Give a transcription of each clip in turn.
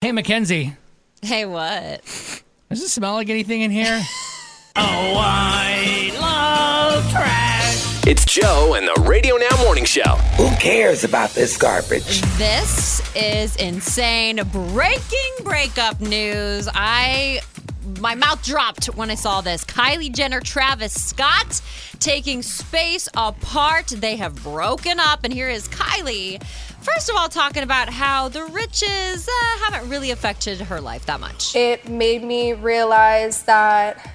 Hey, Mackenzie. Hey, what? Does it smell like anything in here? Oh, I love trash. It's Joe and the Radio Now Morning Show. Who cares about this garbage? This is insane. Breaking breakup news. My mouth dropped when I saw this. Kylie Jenner, Travis Scott taking space apart. They have broken up, and here is Kylie. First of all, talking about how the riches haven't really affected her life that much. It made me realize that,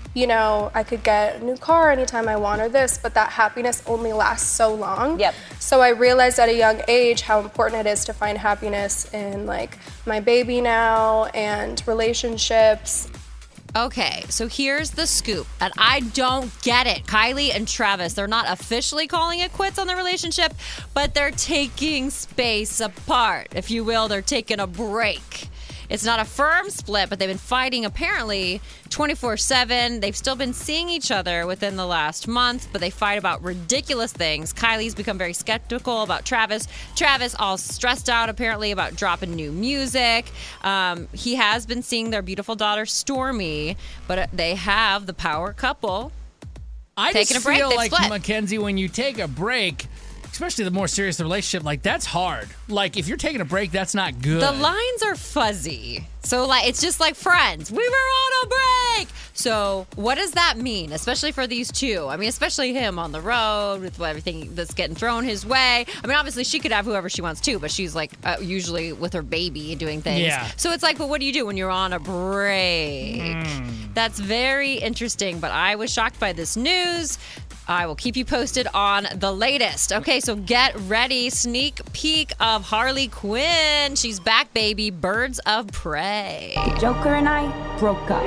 I could get a new car anytime I want or this, but that happiness only lasts so long. Yep. So I realized at a young age how important it is to find happiness in my baby now and relationships. Okay, so here's the scoop, and I don't get it. Kylie and Travis, they're not officially calling it quits on the relationship, but they're taking space apart, if you will. They're taking a break. It's not a firm split, but they've been fighting apparently 24/7. They've still been seeing each other within the last month, but they fight about ridiculous things. Kylie's become very skeptical about Travis. Travis all stressed out apparently about dropping new music. He has been seeing their beautiful daughter Stormy, but they have the power couple. I taking just a break. feel They've like, split. Mackenzie, when you take a break, especially the more serious the relationship, that's hard. If you're taking a break, that's not good. The lines are fuzzy. So, it's just like Friends. We were on a break. So, what does that mean, especially for these two? I mean, especially him on the road with everything that's getting thrown his way. I mean, obviously, she could have whoever she wants to, but she's, usually with her baby doing things. Yeah. So, it's but what do you do when you're on a break? That's very interesting, but I was shocked by this news. I will keep you posted on the latest. Okay, so get ready. Sneak peek of Harley Quinn. She's back, baby. Birds of Prey. Joker and I broke up.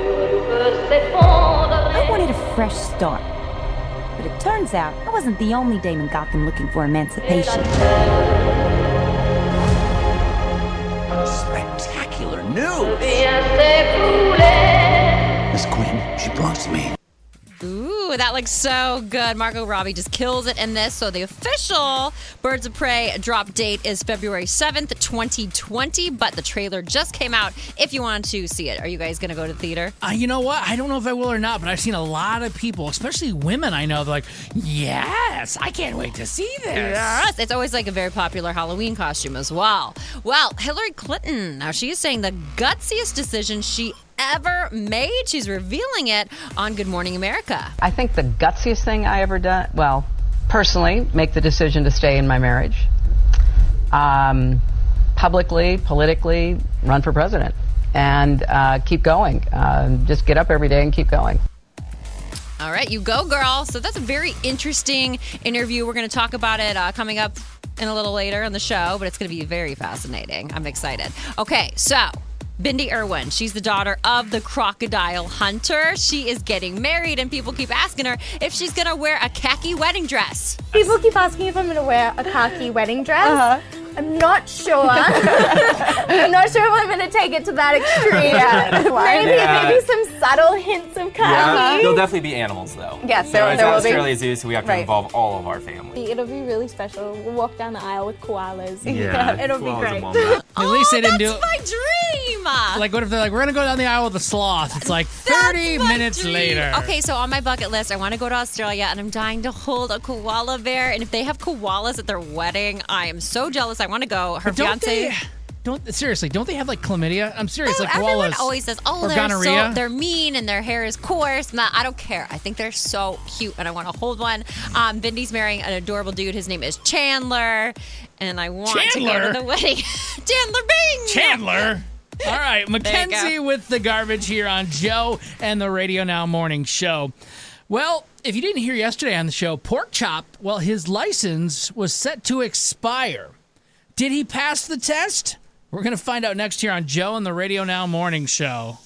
I wanted a fresh start. But it turns out I wasn't the only dame in Gotham looking for emancipation. Spectacular news! Miss Queen, she belongs to me. Ooh, that looks so good. Margot Robbie just kills it in this. So the official Birds of Prey drop date is February 7th, 2020. But the trailer just came out if you want to see it. Are you guys going to go to the theater? You know what? I don't know if I will or not, but I've seen a lot of people, especially women I know, they're like, yes, I can't wait to see this. Yes. It's always a very popular Halloween costume as well. Well, Hillary Clinton, now she is saying the gutsiest decision she ever made. She's revealing it on Good Morning America. I think the gutsiest thing I ever done, personally, make the decision to stay in my marriage. Publicly, politically, run for president. And keep going. Just get up every day and keep going. All right, you go, girl. So that's a very interesting interview. We're going to talk about it coming up in a little later on the show, but it's going to be very fascinating. I'm excited. Okay, so Bindi Irwin, she's the daughter of the crocodile hunter. She is getting married, and people keep asking her if she's going to wear a khaki wedding dress. People keep asking if I'm going to wear a khaki wedding dress. I'm not sure. I'm not sure if I'm going to take it to that extreme. Maybe some subtle hints of khaki. Yeah, there'll definitely be animals, though. Yes, there will be. Australia Zoo, so we have to involve all of our family. It'll be really special. We'll walk down the aisle with koalas. Yeah, it'll be great. At least they didn't do it. That's my dream. What if they're like, we're going to go down the aisle with the sloth? It's 30 minutes later. Okay, so on my bucket list, I want to go to Australia, and I'm dying to hold a koala bear. And if they have koalas at their wedding, I am so jealous. I want to go. Her fiance. Don't they have chlamydia? I'm serious. Everyone koalas always says, or gonorrhea. they're mean and their hair is coarse. Nah, I don't care. I think they're so cute, and I want to hold one. Bindi's marrying an adorable dude. His name is Chandler, and I want to go to the wedding. Chandler Bing. Chandler. All right, Mackenzie with the garbage here on Joe and the Radio Now Morning Show. Well, if you didn't hear yesterday on the show, Pork Chop, his license was set to expire. Did he pass the test? We're going to find out next here on Joe and the Radio Now Morning Show.